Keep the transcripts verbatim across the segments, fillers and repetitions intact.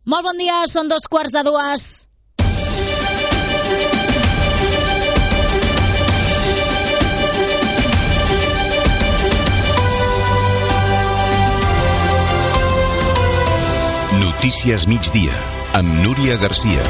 Molt bon dia, són dos quarts de dues. Notícies migdia, amb Núria Garcia.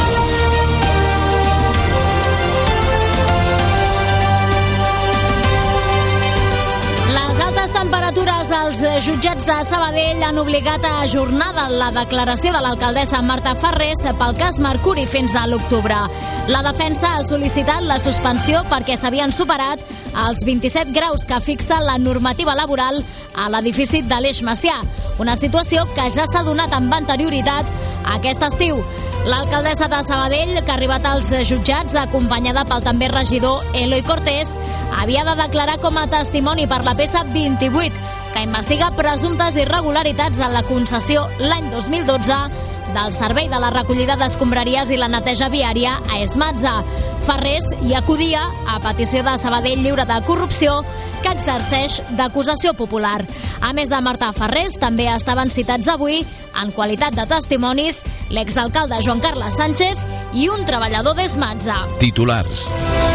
Temperatures als jutjats de Sabadell han obligat a ajornar la declaració de l'alcaldessa Marta Farrés pel cas Mercuri fins a l'octubre. La defensa ha sol·licitat la suspensió perquè s'havien superat els vint-i-set graus que fixa la normativa laboral a l'edifici de l'Eix Macià, una situació que ja s'ha donat amb anterioritat aquest estiu. L'alcaldessa de Sabadell, que ha arribat als jutjats acompanyada pel també regidor Eloi Cortés, havia de declarar com a testimoni per la peça vint-i-vuit, que investiga presumptes irregularitats en la concessió l'any dos mil dotze del servei de la recollida d'escombraries i la neteja viària a Esmatza. Farrés hi acudia a petició de Sabadell Lliure de Corrupció, que exerceix d'acusació popular. A més de Marta Farrés, també estaven citats avui, en qualitat de testimonis, l'exalcalde Joan Carles Sánchez i un treballador d'Esmatza. Titulars.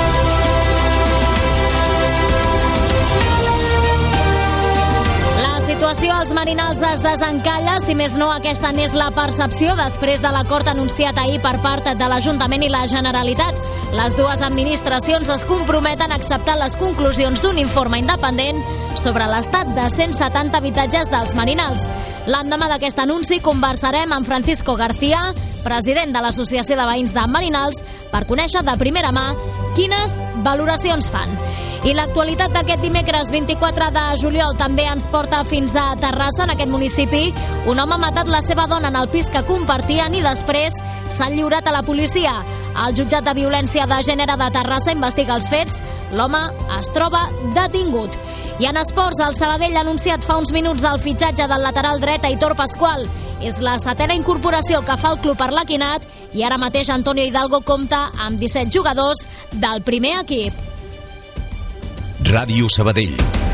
La situació als Merinals es desencalla, si més no aquesta n'és la percepció després de l'acord anunciat ahir per part de l'Ajuntament i la Generalitat. Les dues administracions es comprometen a acceptar les conclusions d'un informe independent sobre l'estat de cent setanta habitatges dels Merinals. L'endemà d'aquest anunci conversarem amb Francisco García, president de l'Associació de Veïns de Merinals, per conèixer de primera mà quines valoracions fan. I l'actualitat d'aquest dimecres vint-i-quatre de juliol també ens porta fins a Terrassa. En aquest municipi, un home ha matat la seva dona en el pis que compartien i després s'ha lliurat a la policia. El jutjat de violència de gènere de Terrassa investiga els fets. L'home es troba detingut. I en esports, el Sabadell ha anunciat fa uns minuts el fitxatge del lateral dret Aitor Pascual. És la setena incorporació que fa el club per l'Equinat i ara mateix Antonio Hidalgo compta amb disset jugadors del primer equip. Ràdio Sabadell.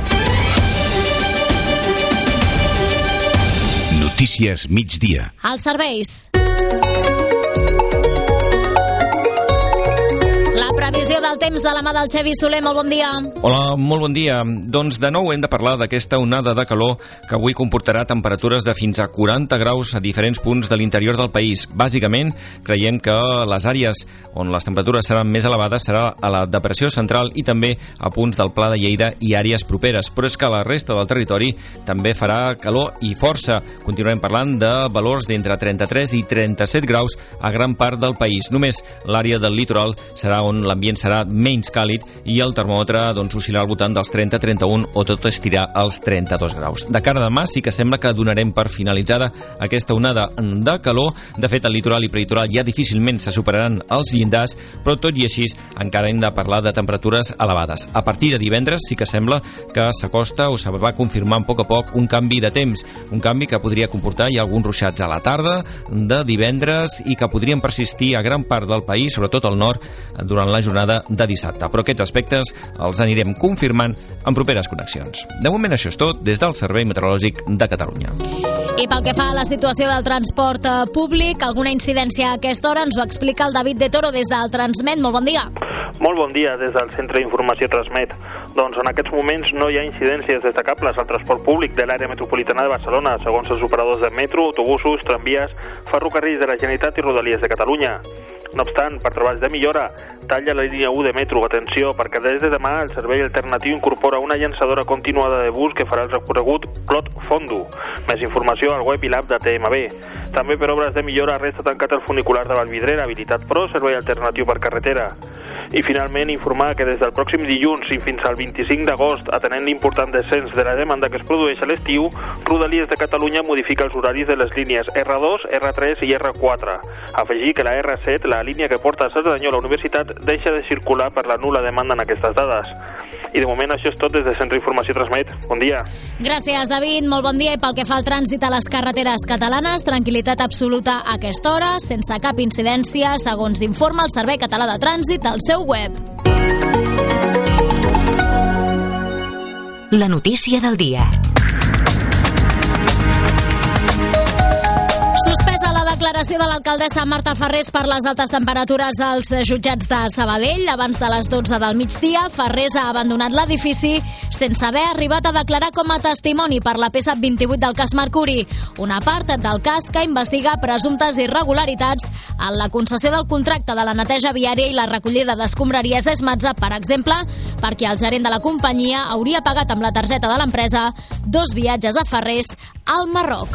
Notícies migdia. Els serveis. Previsió del temps de la mà del Xevi Soler, molt bon dia. Hola, molt bon dia. Doncs de nou hem de parlar d'aquesta onada de calor que avui comportarà temperatures de fins a quaranta graus a diferents punts de l'interior del país. Bàsicament, creiem que les àrees on les temperatures seran més elevades serà a la depressió central i també a punts del Pla de Lleida i àrees properes. Però és que la resta del territori també farà calor i força. Continuarem parlant de valors d'entre trenta-tres i trenta-set graus a gran part del país. Només l'àrea del litoral serà on la l'ambient serà menys càlid i el termòmetre doncs, oscil·larà al voltant dels trenta a trenta-un o tot estirà als trenta-dos graus. De cara a demà sí que sembla que donarem per finalitzada aquesta onada de calor. De fet, al litoral i prelitoral ja difícilment se superaran els llindars, però tot i així encara hem de parlar de temperatures elevades. A partir de divendres sí que sembla que s'acosta o se va confirmar a poc a poc un canvi de temps, un canvi que podria comportar ja alguns ruixats a la tarda de divendres i que podrien persistir a gran part del país, sobretot al nord, durant la jornada de dissabte, però aquests aspectes els anirem confirmant en properes connexions. De moment això és tot des del Servei Meteorològic de Catalunya. I pel que fa a la situació del transport públic, alguna incidència a aquesta hora ens ho explica el David de Toro des del Transmet. Molt bon dia. Molt bon dia des del Centre d'Informació Transmet. Doncs en aquests moments no hi ha incidències destacables al transport públic de l'àrea metropolitana de Barcelona, segons els operadors de metro, autobusos, tramvies, ferrocarrils de la Generalitat i Rodalies de Catalunya. No obstant, per treballs de millora, talla la línia u de metro. Atenció, perquè des de demà el servei alternatiu incorpora una llançadora continuada de bus que farà el recorregut Clot-Fondo. Més informació al web i l'app de T M B. També per obres de millora resta tancat el funicular de Vallvidrera, habilitat però servei alternatiu per carretera. I finalment informar que des del pròxim dilluns i fins al vint-i-cinc d'agost, atenent l'important descens de la demanda que es produeix a l'estiu, Rodalies de Catalunya modifica els horaris de les línies erre dos, erre tres i erre quatre. Afegir que la erre set, la línia que porta a Cerdanyola a la Universitat, deixa de circular per la nul·la demanda en aquestes dades. I de moment això és tot des de Centre d'Informació Transmet. Bon dia. Gràcies, David. Molt bon dia. I pel que fa al trànsit a les carreteres catalanes, tranquil·litat absoluta a aquesta hora, sense cap incidència, segons informa el Servei Català de Trànsit al seu web. La notícia del dia. Suspesa la declaració declaració de l'alcaldessa Marta Farrés per les altes temperatures als jutjats de Sabadell. Abans de les dotze del migdia, Farrés ha abandonat l'edifici sense haver arribat a declarar com a testimoni per la P S A P vint-i-vuit del cas Mercuri, una part del cas que investiga presumptes irregularitats en la concessió del contracte de la neteja viària i la recollida d'escombraries d'Esmatza, per exemple, perquè el gerent de la companyia hauria pagat amb la targeta de l'empresa dos viatges a Farrés al Marroc.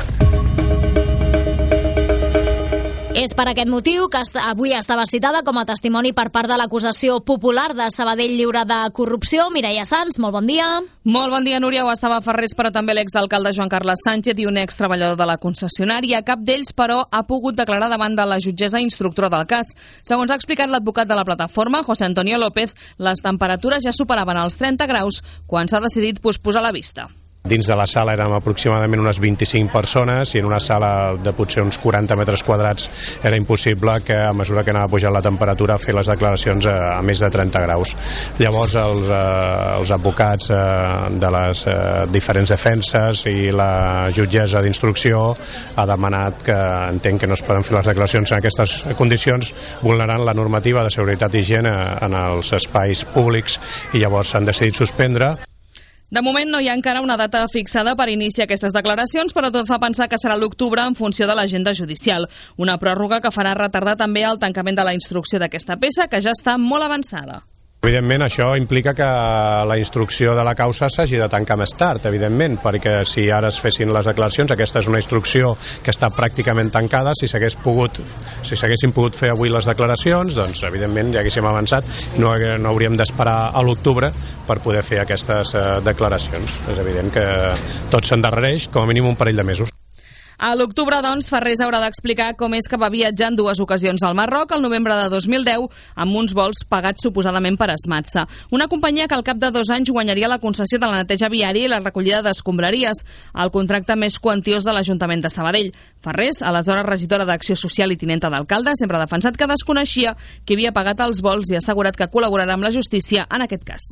És per aquest motiu que avui estava citada com a testimoni per part de l'acusació popular de Sabadell lliure de corrupció. Mireia Sans, molt bon dia. Molt bon dia, Núria. Ho estava Farrés, però també l'exalcalde Joan Carles Sánchez i un extreballador de la concessionària. Cap d'ells, però, ha pogut declarar davant de la jutgessa instructora del cas. Segons ha explicat l'advocat de la plataforma, José Antonio López, les temperatures ja superaven els trenta graus quan s'ha decidit posposar la vista. Dins de la sala érem aproximadament unes vint-i-cinc persones i en una sala de potser uns quaranta metres quadrats era impossible que a mesura que anava pujant la temperatura fer les declaracions a, a més de trenta graus. Llavors els, eh, els advocats eh, de les eh, diferents defenses i la jutgessa d'instrucció ha demanat que entenc que no es poden fer les declaracions en aquestes condicions vulnerant la normativa de seguretat i higiene en els espais públics i llavors s'han decidit suspendre. De moment no hi ha encara una data fixada per iniciar aquestes declaracions, però tot fa pensar que serà l'octubre en funció de l'agenda judicial. Una pròrroga que farà retardar també el tancament de la instrucció d'aquesta peça, que ja està molt avançada. Evidentment, això implica que la instrucció de la causa s'hagi de tancar més tard, evidentment, perquè si ara es fessin les declaracions, aquesta és una instrucció que està pràcticament tancada, si s'hagués pogut, si s'haguessin pogut fer avui les declaracions, doncs evidentment ja haguéssim avançat, no, no hauríem d'esperar a l'octubre per poder fer aquestes eh, declaracions. És evident que tot s'endarrereix com a mínim un parell de mesos. A l'octubre, doncs, Farrés haurà d'explicar com és que va viatjar en dues ocasions al Marroc el novembre de dos mil deu amb uns vols pagats suposadament per Esmatza, una companyia que al cap de dos anys guanyaria la concessió de la neteja viària i la recollida d'escombraries, el contracte més quantiós de l'Ajuntament de Sabadell. Farrés, aleshores regidora d'Acció Social i tinenta d'alcalde, sempre ha defensat que desconeixia qui havia pagat els vols i ha assegurat que col·laborarà amb la justícia en aquest cas.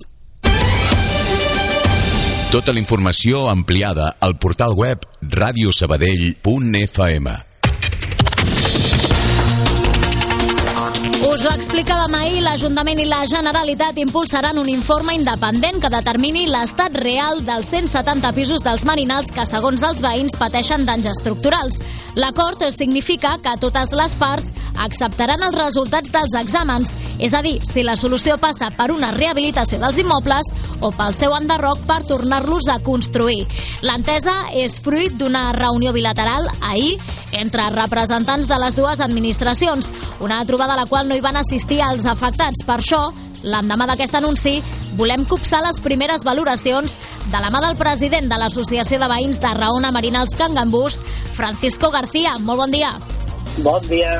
Tota la informació ampliada al portal web radio sabadell punt f m. Us ho explicàvem ahir, l'Ajuntament i la Generalitat impulsaran un informe independent que determini l'estat real dels cent setanta pisos dels Merinals que, segons els veïns, pateixen danys estructurals. L'acord significa que totes les parts acceptaran els resultats dels exàmens, és a dir, si la solució passa per una rehabilitació dels immobles o pel seu enderroc per tornar-los a construir. L'entesa és fruit d'una reunió bilateral ahir entre representants de les dues administracions, una trobada a la qual no hi van assistir els afectats. Per això, l'endemà d'aquest anunci, volem copsar les primeres valoracions de la mà del president de l'Associació de Veïns de Raona Merinals Can Gambús, Francisco García. Molt bon dia. Bon dia.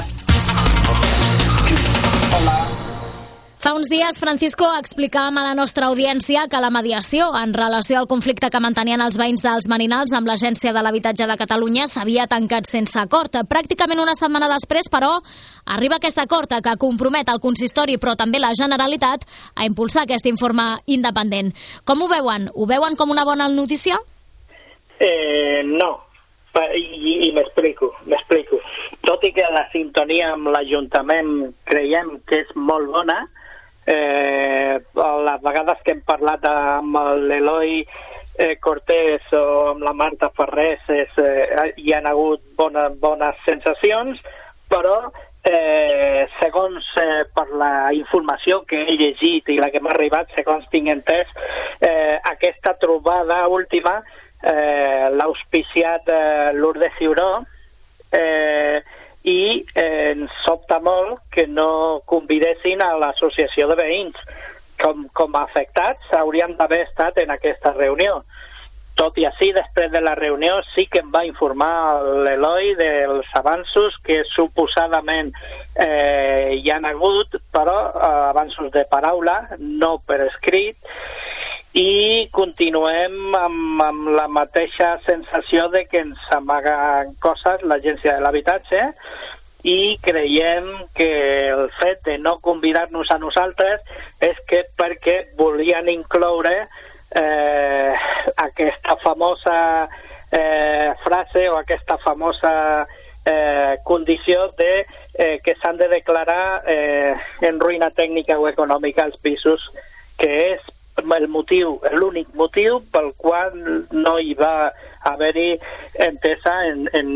Hola. Fa uns dies, Francisco, explicàvem a la nostra audiència que la mediació en relació al conflicte que mantenien els veïns dels Merinals amb l'Agència de l'Habitatge de Catalunya s'havia tancat sense acord. Pràcticament una setmana després, però, arriba aquest acord que compromet el consistori, però també la Generalitat, a impulsar aquest informe independent. Com ho veuen? Ho veuen com una bona notícia? Eh, no. I, i m'explico, m'explico. Tot i que la sintonia amb l'Ajuntament creiem que és molt bona, eh, les vegades que hem parlat amb l'Eloi eh, Cortés o amb la Marta Farrés és, eh, hi ha hagut bona, bones sensacions, però eh, segons eh, per la informació que he llegit i la que m'ha arribat, segons tinc entès, eh, aquesta trobada última Eh, l'ha auspiciat eh, Lourdes Ciuró eh, i eh, ens sobta molt que no convidessin a l'associació de veïns com, com a afectats haurien d'haver estat en aquesta reunió. Tot i així, després de la reunió sí que em va informar l'Eloi dels avanços que suposadament eh, hi han hagut, però eh, avanços de paraula, no per escrit, i continuem amb, amb la mateixa sensació de que ens amaguen coses l'Agència de l'Habitatge i creiem que el fet de no convidar-nos a nosaltres és que perquè volien incloure eh, aquesta famosa eh, frase o aquesta famosa eh, condició de eh, que s'han de declarar eh, en ruïna tècnica o econòmica els pisos, que és el motiu, l'únic motiu pel qual no hi va haver-hi entesa en, en,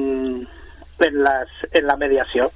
en, les, en la mediació.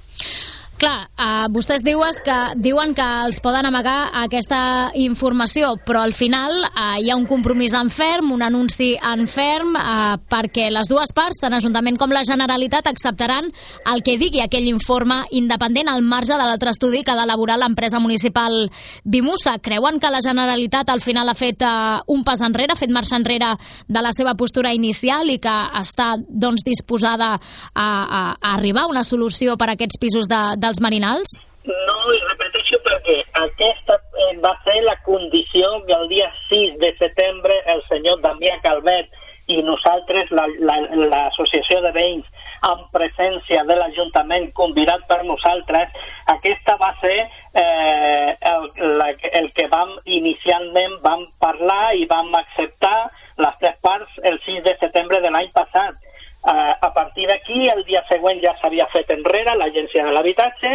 Clar, uh, vostès diuen que, diuen que els poden amagar aquesta informació, però al final uh, hi ha un compromís en ferm, un anunci en ferm, uh, perquè les dues parts, tant Ajuntament com la Generalitat, acceptaran el que digui aquell informe independent al marge de l'altre estudi que ha d'elaborar l'empresa municipal Bimusa. Creuen que la Generalitat al final ha fet uh, un pas enrere, ha fet marxa enrere de la seva postura inicial i que està doncs, disposada a, a, a arribar a una solució per a aquests pisos de, de dels marinals? No, i repeteixo perquè aquesta eh, va ser la condició que el dia sis de setembre el senyor Damià Calvet i nosaltres, l'Associació la, la, de Veïns, en presència de l'Ajuntament, convidat per nosaltres, aquesta va ser eh, el, la, el que vam inicialment vam parlar i vam acceptar les tres parts el sis de setembre de l'any passat. Uh, a partir d'aquí, el dia següent ja s'havia fet enrere l'Agència de l'Habitatge,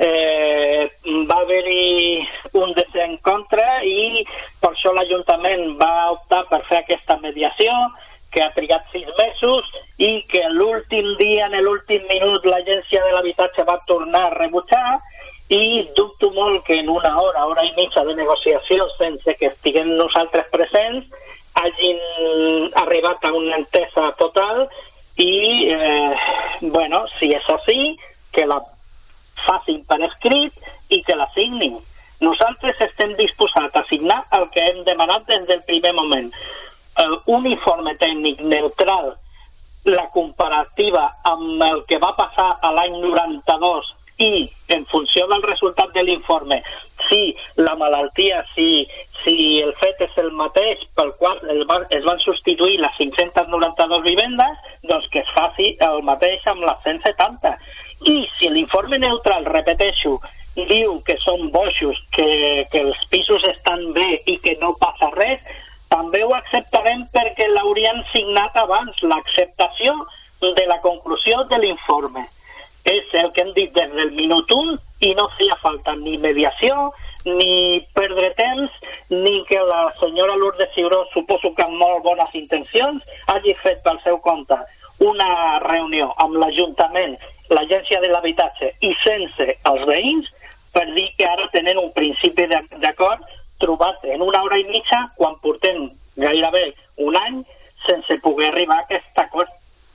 eh, va haver-hi un desencontre i per això l'Ajuntament va optar per fer aquesta mediació, que ha trigat sis mesos i que l'últim dia, en l'últim minut, l'Agència de l'Habitatge va tornar a rebutjar i dubto molt que en una hora, hora i mitja de negociació, sense que estiguem nosaltres presents, hagin arribat a una entesa total. I, eh, bueno, si és així, que la facin per escrit i que la signin. Nosaltres estem disposats a signar el que hem demanat des del primer moment. Eh, un informe tècnic neutral, la comparativa amb el que va passar a l'any noranta-dos i, en funció del resultat de l'informe, si la malaltia, si, si el fet és el mateix pel qual el va, es van substituir les cinc-centes noranta-dues vivendes, doncs que es faci el mateix amb les cent setanta. I si l'informe neutral, repeteixo, diu que són bojos, que, que els pisos estan bé i que no passa res, també ho acceptarem perquè l'haurien signat abans, l'acceptació de la conclusió de l'informe. És el que hem dit des del minut un i no feia falta ni mediació, ni perdre temps, ni que la senyora Lourdes Ciuró, suposo que amb molt bones intencions, hagi fet pel seu compte una reunió amb l'Ajuntament, l'Agència de l'Habitatge i sense els veïns per dir que ara tenen un principi d'acord trobat en una hora i mitja quan portem gairebé un any sense poder arribar a aquest acord.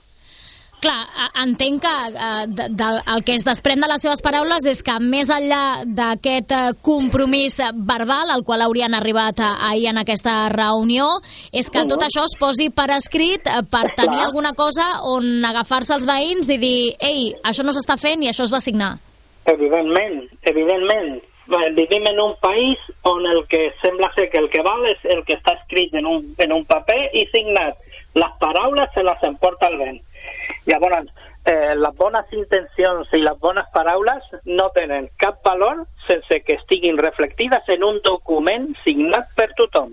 Clar, entenc que eh, de, de, el que es desprèn de les seves paraules és que més enllà d'aquest compromís verbal al qual haurien arribat ahir en aquesta reunió, és que tot això es posi per escrit per tenir alguna cosa on agafar-se els veïns i dir, ei, això no s'està fent i això es va signar. Evidentment, evidentment. Vivim en un país on el que sembla ser que el que val és el que està escrit en un, en un paper i signat. Les paraules se les emporta el vent. Llavors, eh, les bones intencions i les bones paraules no tenen cap valor sense que estiguin reflectides en un document signat per tothom.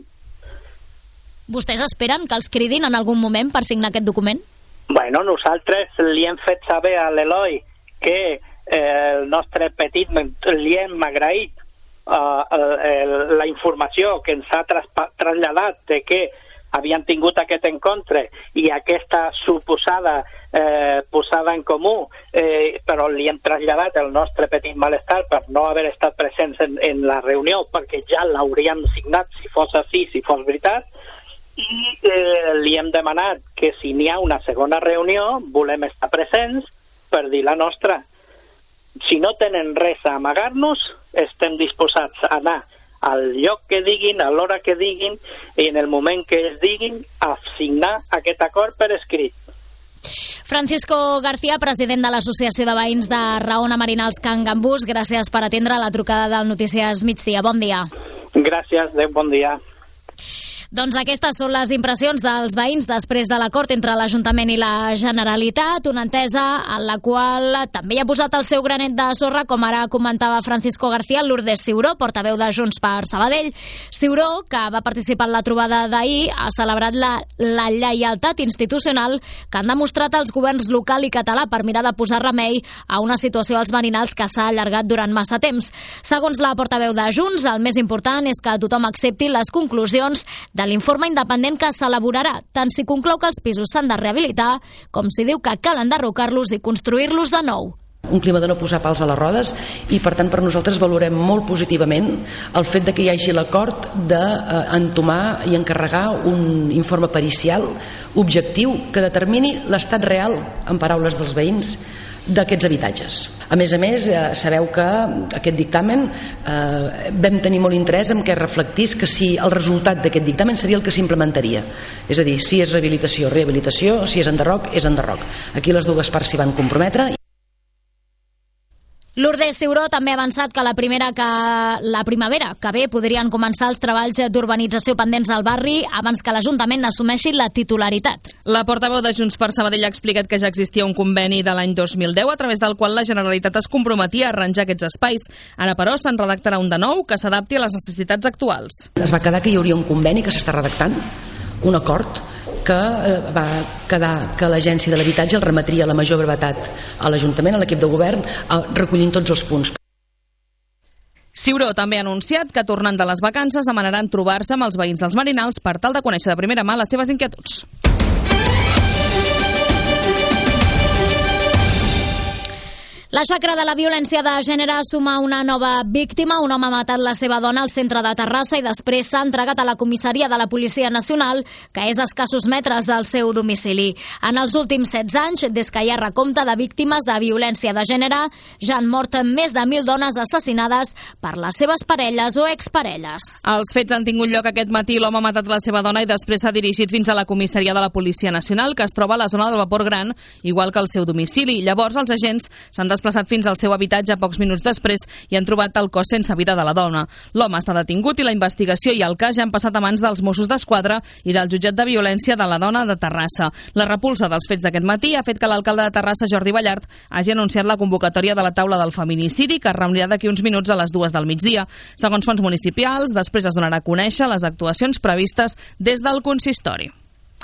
Vostès esperen que els cridin en algun moment per signar aquest document? Bueno, nosaltres li hem fet saber a l'Eloi que eh, el nostre petit li hem agraït uh, el, el, la informació que ens ha traslladat de que havien tingut aquest encontre i aquesta suposada eh, posada en comú, eh, però li hem traslladat el nostre petit malestar per no haver estat presents en, en la reunió, perquè ja l'hauríem signat si fos així, si fos veritat, i eh, li hem demanat que si n'hi ha una segona reunió volem estar presents per dir la nostra. Si no tenen res a amagar-nos, estem disposats a anar al lloc que diguin, a l'hora que diguin i en el moment que es diguin a signar aquest acord per escrit. Francisco García, president de l'Associació de Veïns de Raona Marinals Can Gambús, gràcies per atendre la trucada del Notícies Migdia. Bon dia. Gràcies, bon dia. Doncs aquestes són les impressions dels veïns després de l'acord entre l'Ajuntament i la Generalitat, una entesa en la qual també hi ha posat el seu granet de sorra, com ara comentava Francisco García, Lourdes Ciuró, portaveu de Junts per Sabadell. Ciuró, que va participar en la trobada d'ahir, ha celebrat la, la lleialtat institucional que han demostrat els governs local i català per mirar de posar remei a una situació als Merinals que s'ha allargat durant massa temps. Segons la portaveu de Junts, el més important és que tothom accepti les conclusions de de l'informe independent que s'elaborarà, tant si conclou que els pisos s'han de rehabilitar com si diu que cal enderrocar-los i construir-los de nou. Un clima de no posar pals a les rodes i per tant per nosaltres valorem molt positivament el fet de que hi hagi l'acord d'entomar i encarregar un informe pericial objectiu que determini l'estat real, en paraules dels veïns, d'aquests habitatges. A més a més, eh, sabeu que aquest dictamen eh, vam tenir molt interès en què reflectís que si el resultat d'aquest dictamen seria el que s'implementaria. És a dir, si és rehabilitació, rehabilitació, si és enderroc, és enderroc. Aquí les dues parts s'hi van comprometre. Lourdes Ciuró també ha avançat que la primera que la primavera que ve podrien començar els treballs d'urbanització pendents al barri abans que l'Ajuntament n'assumeixi la titularitat. La portaveu de Junts per Sabadell ha explicat que ja existia un conveni de l'any dos mil deu a través del qual la Generalitat es comprometia a arranjar aquests espais. Ara, però, se'n redactarà un de nou que s'adapti a les necessitats actuals. Es va quedar que hi hauria un conveni que s'està redactant, un acord que va quedar que l'Agència de l'Habitatge el remetria a la major brevetat a l'Ajuntament, a l'equip de govern, recollint tots els punts. Ciuró també ha anunciat que, tornant de les vacances, demanaran trobar-se amb els veïns dels Merinals per tal de conèixer de primera mà les seves inquietuds. La xacra de la violència de gènere suma una nova víctima. Un home ha matat la seva dona al centre de Terrassa i després s'ha entregat a la comissaria de la Policia Nacional, que és a escassos metres del seu domicili. En els últims setze anys, des que hi ha recompte de víctimes de violència de gènere, ja han mort més de mil dones assassinades per les seves parelles o exparelles. Els fets han tingut lloc aquest matí. L'home ha matat la seva dona i després s'ha dirigit fins a la comissaria de la Policia Nacional, que es troba a la zona del Vapor Gran, igual que el seu domicili. Llavors, els agents s'han desplaçat fins al seu habitatge pocs minuts després i han trobat el cos sense vida de la dona. L'home està detingut i la investigació i el cas ja han passat a mans dels Mossos d'Esquadra i del jutjat de violència de la dona de Terrassa. La repulsa dels fets d'aquest matí ha fet que l'alcalde de Terrassa, Jordi Ballart, hagi anunciat la convocatòria de la taula del feminicidi, que es reunirà d'aquí uns minuts a les dues del migdia. Segons fonts municipals, després es donarà a conèixer les actuacions previstes des del consistori.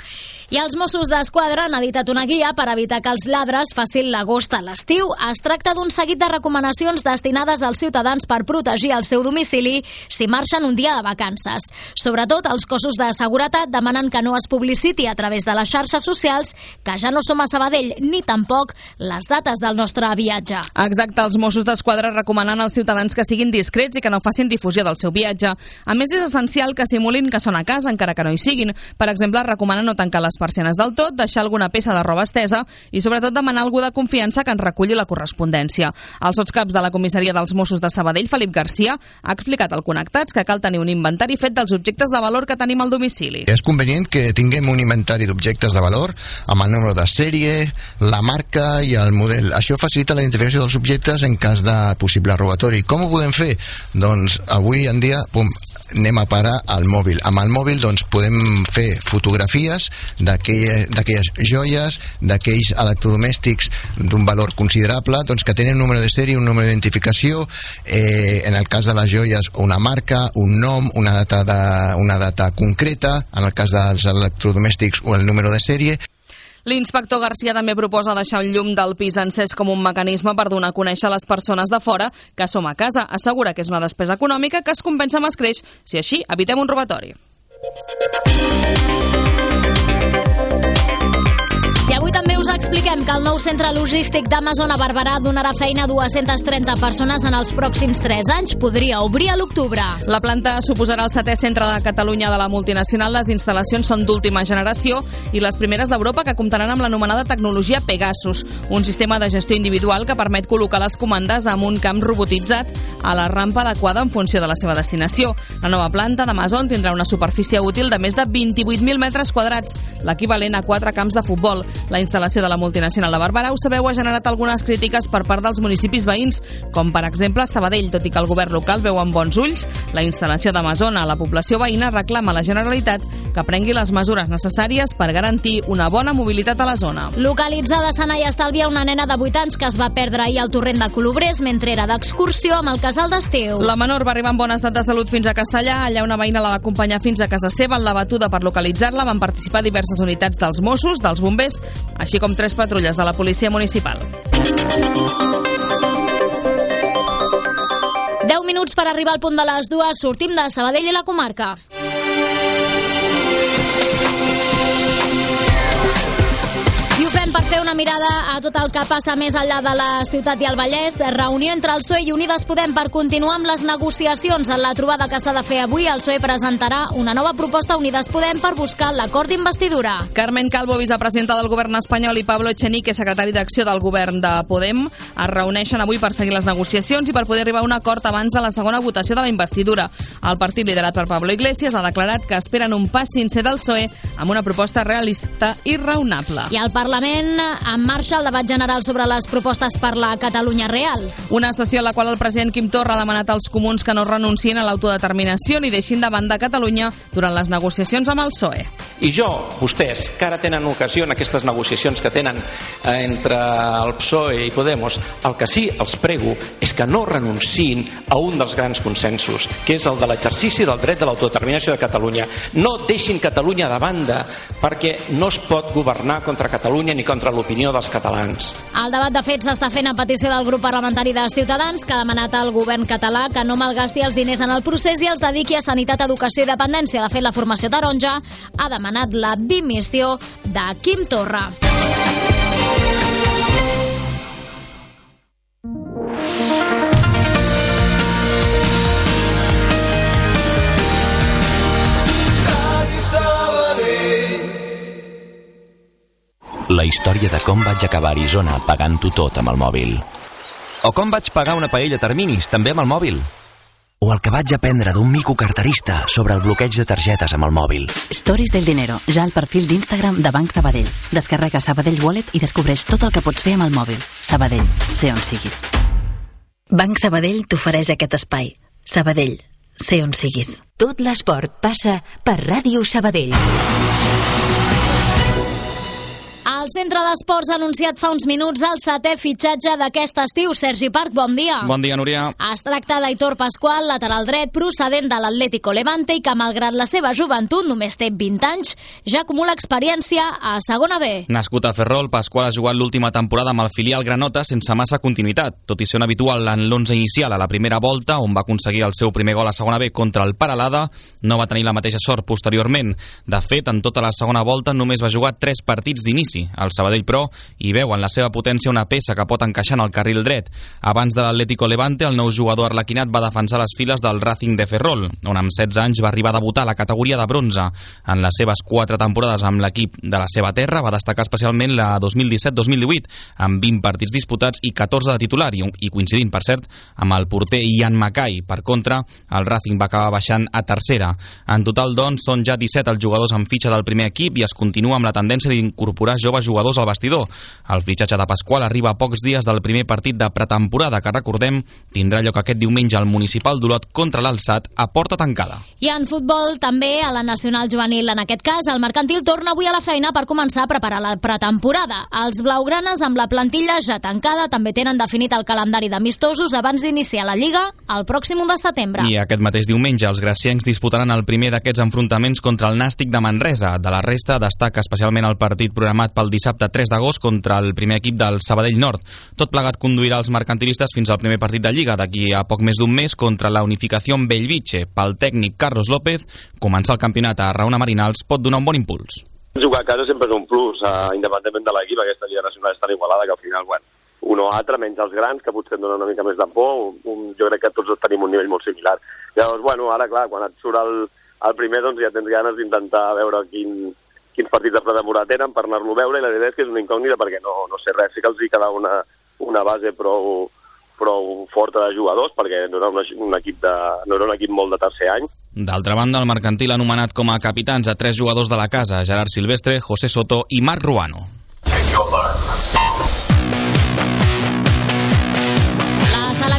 I els Mossos d'Esquadra han editat una guia per evitar que els lladres facin l'agost a l'estiu. Es tracta d'un seguit de recomanacions destinades als ciutadans per protegir el seu domicili si marxen un dia de vacances. Sobretot, els cossos de seguretat demanen que no es publiciti a través de les xarxes socials que ja no som a Sabadell, ni tampoc les dates del nostre viatge. Exacte, els Mossos d'Esquadra recomanen als ciutadans que siguin discrets i que no facin difusió del seu viatge. A més, és essencial que simulin que són a casa, encara que no hi siguin. Per exemple, recomanen no tancar les persianes del tot, deixar alguna peça de roba estesa i sobretot demanar a algú de confiança que ens reculli la correspondència. El sotscaps de la comissaria dels Mossos de Sabadell, Felip Garcia, ha explicat al Connectats que cal tenir un inventari fet dels objectes de valor que tenim al domicili. És convenient que tinguem un inventari d'objectes de valor amb el número de sèrie, la marca i el model. Això facilita la identificació dels objectes en cas de possible robatori. Com ho podem fer? Doncs avui en dia, pum, anem a parar al mòbil. Amb el mòbil doncs, podem fer fotografies d'aquelles joies, d'aquells electrodomèstics d'un valor considerable, doncs, que tenen un número de sèrie, un número d'identificació, eh, en el cas de les joies una marca, un nom, una data, de, una data concreta, en el cas dels electrodomèstics o el número de sèrie. L'inspector Garcia també proposa deixar el llum del pis encès com un mecanisme per donar a conèixer a les persones de fora que som a casa. Assegura que és una despesa econòmica que es compensa amb escreix si així evitem un robatori. I avui també us expliquem que el nou centre logístic d'Amazon a Barberà donarà feina a dues-centes trenta persones en els pròxims tres anys. Podria obrir a l'octubre. La planta suposarà el setè centre de Catalunya de la multinacional. Les instal·lacions són d'última generació i les primeres d'Europa, que comptaran amb l'anomenada tecnologia Pegasus, un sistema de gestió individual que permet col·locar les comandes amb un camp robotitzat a la rampa adequada en funció de la seva destinació. La nova planta d'Amazon tindrà una superfície útil de més de vint-i-vuit mil metres quadrats, l'equivalent a quatre camps de futbol. La instal·lació de la multinacional multinacional de Barberà, ho sabeu, ha generat algunes crítiques per part dels municipis veïns, com per exemple Sabadell, tot i que el govern local veu amb bons ulls la instal·lació d'Amazona. La població veïna reclama a la Generalitat que prengui les mesures necessàries per garantir una bona mobilitat a la zona. Localitzada a Sana i Estalvia una nena de vuit anys que es va perdre ahir al torrent de Colobrers mentre era d'excursió amb el casal d'estiu. La menor va arribar en bon estat de salut fins a Castellà. Allà una veïna la va acompanyar fins a casa seva. En la batuda per localitzar-la van participar diverses unitats dels Mossos, dels bombers, així com tres patrulles de la policia municipal. deu minuts per arribar al punt de les dues. Sortim de Sabadell i la comarca. I ho fem per fer una mirada a tot el que passa més enllà de la ciutat i el Vallès. Reunió entre el P S O E i Unides Podem per continuar amb les negociacions. En la trobada que s'ha de fer avui, el P S O E presentarà una nova proposta a Unides Podem per buscar l'acord d'investidura. Carmen Calvo, vicepresidenta del govern espanyol, i Pablo Echenique, secretari d'acció del govern de Podem, es reuneixen avui per seguir les negociacions i per poder arribar a un acord abans de la segona votació de la investidura. El partit liderat per Pablo Iglesias ha declarat que esperen un pas sincer del P S O E amb una proposta realista i raonable. I al Parlament en marxa el debat general sobre les propostes per la Catalunya real. Una sessió en la qual el president Quim Torra ha demanat als comuns que no renuncien a l'autodeterminació ni deixin de banda Catalunya durant les negociacions amb el P S O E. I jo, vostès, que ara tenen ocasió en aquestes negociacions que tenen eh, entre el P S O E i Podemos, el que sí els prego és que no renunciïn a un dels grans consensos, que és el de l'exercici del dret de l'autodeterminació de Catalunya. No deixin Catalunya de banda, perquè no es pot governar contra Catalunya ni contra l'opinió dels catalans. El debat de fet s'està fent a petició del grup parlamentari de Ciutadans, que ha demanat al govern català que no malgasti els diners en el procés i els dediqui a sanitat, educació i dependència. De fet, la formació taronja ha demanat la dimissió de Quim Torra. La història de com vaig acabar a Arizona pagant-ho tot amb el mòbil. O com vaig pagar una paella a terminis, també amb el mòbil. O el que vaig aprendre d'un mico carterista sobre el bloqueig de targetes amb el mòbil. Stories del dinero, ja al perfil d'Instagram de Banc Sabadell. Descarrega Sabadell Wallet i descobreix tot el que pots fer amb el mòbil. Sabadell, sé on siguis. Banc Sabadell t'ofereix aquest espai. Sabadell, sé on siguis. Tot l'esport passa per Ràdio Sabadell. El Centre d'Esports ha anunciat fa uns minuts el setè fitxatge d'aquest estiu. Sergi Parc, bon dia. Bon dia, Núria. Es tracta d'Aitor Pascual, lateral dret, procedent de l'Atlético Levante i que, malgrat la seva joventut, només té vint anys, ja acumula experiència a segona B. Nascut a Ferrol, Pascual ha jugat l'última temporada amb el filial Granota sense massa continuïtat, tot i ser un habitual en l'onze inicial a la primera volta, on va aconseguir el seu primer gol a segona B contra el Peralada, no va tenir la mateixa sort posteriorment. De fet, en tota la segona volta només va jugar tres partits d'inici. El Sabadell, però, hi veu en la seva potència una peça que pot encaixar en el carril dret. Abans de l'Atlético Levante, el nou jugador arlequinat va defensar les files del Racing de Ferrol, on amb setze anys va arribar a debutar a la categoria de bronze. En les seves quatre temporades amb l'equip de la seva terra va destacar especialment la dos mil disset dos mil divuit, amb vint partits disputats i catorze de titular, i coincidint, per cert, amb el porter Ian Mackay. Per contra, el Racing va acabar baixant a tercera. En total, doncs, són ja disset els jugadors en fitxa del primer equip i es continua amb la tendència d'incorporar joves jugadors al vestidor. El fitxatge de Pascual arriba a pocs dies del primer partit de pretemporada que, recordem, tindrà lloc aquest diumenge al Municipal d'Olot contra l'Alsat a porta tancada. I en futbol també, a la Nacional Juvenil en aquest cas, el Mercantil torna avui a la feina per començar a preparar la pretemporada. Els blaugranes, amb la plantilla ja tancada, també tenen definit el calendari d'amistosos abans d'iniciar la Lliga el pròxim u de setembre. I aquest mateix diumenge els graciencs disputaran el primer d'aquests enfrontaments contra el Nàstic de Manresa. De la resta destaca especialment el partit programat pel dissabte tres d'agost contra el primer equip del Sabadell Nord. Tot plegat conduirà els mercantilistes fins al primer partit de Lliga d'aquí a poc més d'un mes contra la Unificació Bellvitge. Pel tècnic Carlos López, començar el campionat a Raona Marinals pot donar un bon impuls. Jugar a casa sempre és un plus, uh, independentment de l'equip. Aquesta Lliga Nacional és tan igualada que al final, bueno, un o altre, menys els grans, que potser et donen una mica més de por. Un, jo crec que tots tenim un nivell molt similar. Llavors, bueno, ara, clar, quan et surt el, el primer, doncs ja tens ganes d'intentar veure quin, quins partits de pretemporada tenen per anar-lo a veure, i la veritat és que és una incògnita perquè no, no sé res. Sí que els hi queda una, una base prou, prou forta de jugadors, perquè no era un, un equip de, no era un equip molt de tercer any. D'altra banda, el Mercantil ha anomenat com a capitans a tres jugadors de la casa, Gerard Silvestre, José Soto i Marc Ruano.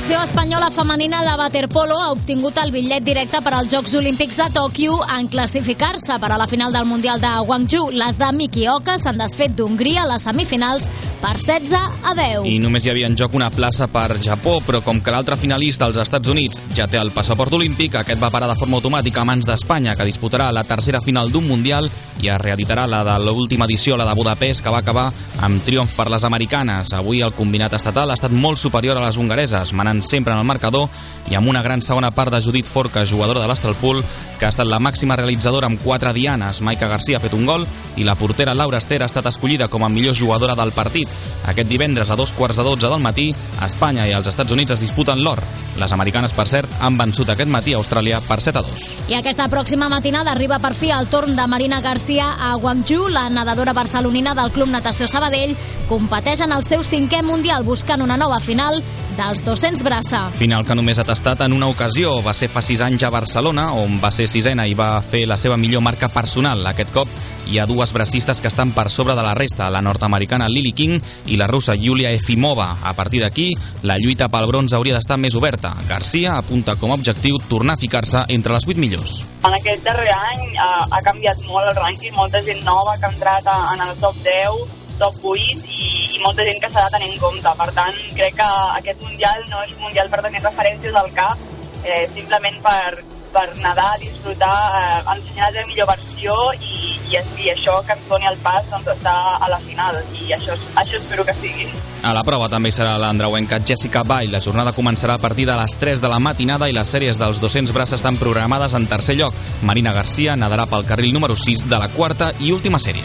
selecció espanyola femenina de waterpolo ha obtingut el bitllet directe per als Jocs Olímpics de Tòquio en classificar-se per a la final del Mundial de Gwangju. Les de Miki Oka s'han desfet d'Hongria a les semifinals per setze a deu. I només hi havia en joc una plaça per Japó, però com que l'altre finalista, els Estats Units, ja té el passaport olímpic, aquest va parar de forma automàtica a mans d'Espanya, que disputarà la tercera final d'un Mundial i es reeditarà la de l'última edició, la de Budapest, que va acabar amb triomf per les americanes. Avui el combinat estatal ha estat molt superior a les hongareses, manant sempre en el marcador i amb una gran segona part de Judit Forca, jugadora de l'Astralpool, que ha estat la màxima realitzadora amb quatre dianes. Maica Garcia ha fet un gol i la portera Laura Ester ha estat escollida com a millor jugadora del partit. Aquest divendres a dos quarts de dotze del matí, Espanya i els Estats Units es disputen l'or. Les americanes, per cert, han vençut aquest matí a Austràlia per set a dos. I aquesta pròxima matinada arriba per fi el torn de Marina Garcia a Gwangju. La nedadora barcelonina del Club Natació Sabadell competeix en el seu cinquè mundial buscant una nova final dels dos-cents braça. Final que només ha tastat en una ocasió. Va ser fa sis anys a Barcelona, on va ser sisena i va fer la seva millor marca personal. Aquest cop hi ha dues bracistes que estan per sobre de la resta, la nord-americana Lily King i la russa Yulia Efimova. A partir d'aquí, la lluita pel bronze hauria d'estar més oberta. Garcia apunta com a objectiu tornar a ficar-se entre les vuit millors. En aquest darrer any ha, ha canviat molt el rànquing, molta gent nova que ha entrat a, en el top deu, top vuit i, i molta gent que s'ha de tenir en compte. Per tant, crec que aquest mundial no és un mundial per tenir referències al cap, eh, simplement per, per nedar, disfrutar, eh, ensenyar la millor versió i, i, i això que ens doni el pas doncs, estar a la final i això, això espero que sigui. A la prova també serà l'andreuenca Jessica Ball. La jornada començarà a partir de les tres de la matinada i les sèries dels dos-cents braça estan programades en tercer lloc. Marina Garcia nadarà pel carril número sis de la quarta i última sèrie.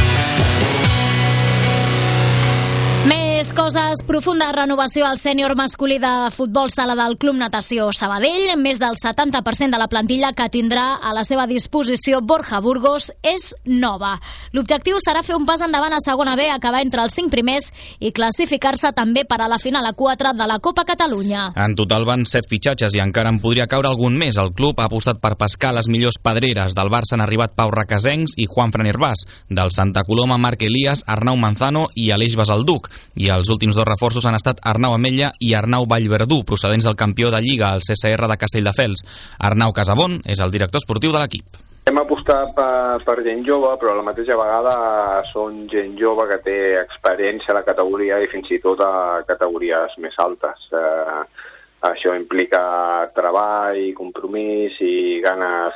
Més coses. Profunda renovació al sènior masculí de futbol sala del Club Natació Sabadell. Més del setanta per cent de la plantilla que tindrà a la seva disposició Borja Burgos és nova. L'objectiu serà fer un pas endavant a segona B, acabar entre els cinc primers i classificar-se també per a la final a quatre de la Copa Catalunya. En total van set fitxatges i encara en podria caure algun més. El club ha apostat per pescar les millors pedreres. Del Barça han arribat Pau Requesencs i Juan Fran Hervás. Del Santa Coloma, Marc Elias, Arnau Manzano i Aleix Basalduc. I els últims dos reforços han estat Arnau Ametlla i Arnau Vallverdú, procedents del campió de Lliga, el C S R de Castelldefels. Arnau Casabon és el director esportiu de l'equip. Hem apostat per, per gent jove, però a la mateixa vegada són gent jove que té experiència a la categoria i fins i tot a categories més altes. Eh, això implica treball, compromís i ganes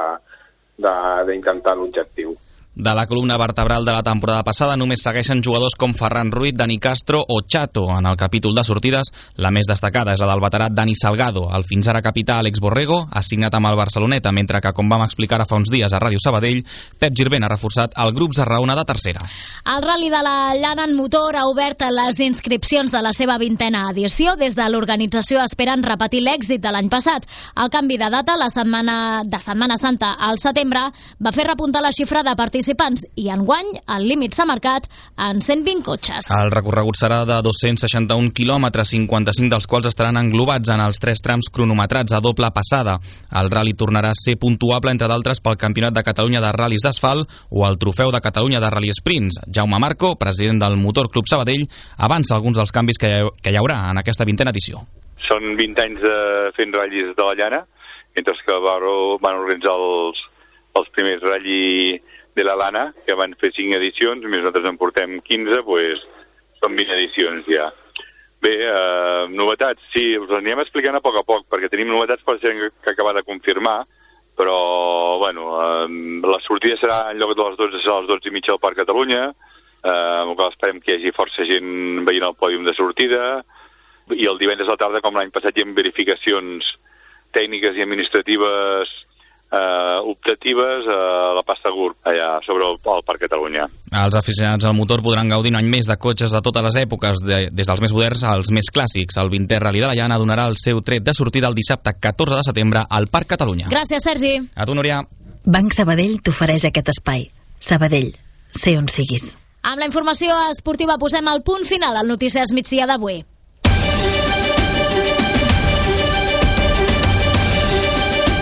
d'intentar l'objectiu. De la columna vertebral de la temporada passada només segueixen jugadors com Ferran Ruiz, Dani Castro o Chato. En el capítol de sortides, la més destacada és la del veterà Dani Salgado. El fins ara capità Àlex Borrego ha signat amb el Barceloneta, mentre que, com vam explicar fa uns dies a Ràdio Sabadell, Pep Girbent ha reforçat el grup Zarraona de tercera. El Rally de la Llana en motor ha obert les inscripcions de la seva vintena edició. Des de l'organització esperen repetir l'èxit de l'any passat. El canvi de data, la setmana de Setmana Santa al setembre, va fer repuntar la xifra de participants i enguany el límit s'ha marcat en cent vint cotxes. El recorregut serà de dos-cents seixanta-un quilòmetres, cinquanta-cinc dels quals estaran englobats en els tres trams cronometrats a doble passada. El rally tornarà a ser puntuable, entre d'altres, pel Campionat de Catalunya de Ral·lis d'Asfalt o el Trofeu de Catalunya de Rally Sprints. Jaume Marco, president del Motor Club Sabadell, avança alguns dels canvis que hi haurà en aquesta vintena edició. Són vint anys de fent ratllis de la llana, mentre que van organitzar els, els primers ratllis de la Lana, que van fer cinc edicions, més nosaltres en portem quinze, doncs són vint edicions ja. Bé, eh, novetats, sí, us les anirem explicant a poc a poc, perquè tenim novetats per ser que acabar de confirmar, però, bueno, eh, la sortida serà en lloc de les dotze, serà a les dotze i mitja al Parc Catalunya, eh, amb el qual esperem que hi hagi força gent veient el pòdium de sortida, i el divendres a la tarda, com l'any passat, hi ha verificacions tècniques i administratives Uh, optatives a uh, la Pasta Gurb, allà sobre el, el Parc Catalunya. Els aficionats al motor podran gaudir un any més de cotxes de totes les èpoques, de, des dels més moderns als més clàssics. El vintè Rally de la Llana donarà el seu tret de sortida el dissabte catorze de setembre al Parc Catalunya. Gràcies, Sergi. A tu, Núria. Banc Sabadell t'ofereix aquest espai. Sabadell, sé on siguis. Amb la informació esportiva posem el punt final al Notícies Migdia d'avui.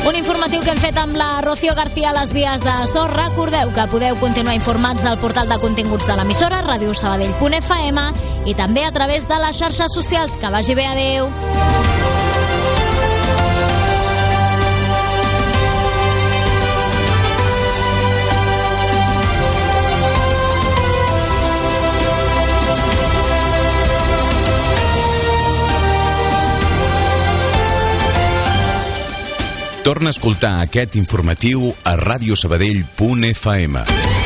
Un informatiu que hem fet amb la Rocío García a les vies de so. Recordeu que podeu continuar informats del portal de continguts de l'emissora, ràdio sabadell punt f m, i també a través de les xarxes socials. Que vagi bé, adeu. Torna a escoltar aquest informatiu a ràdio sabadell punt f m.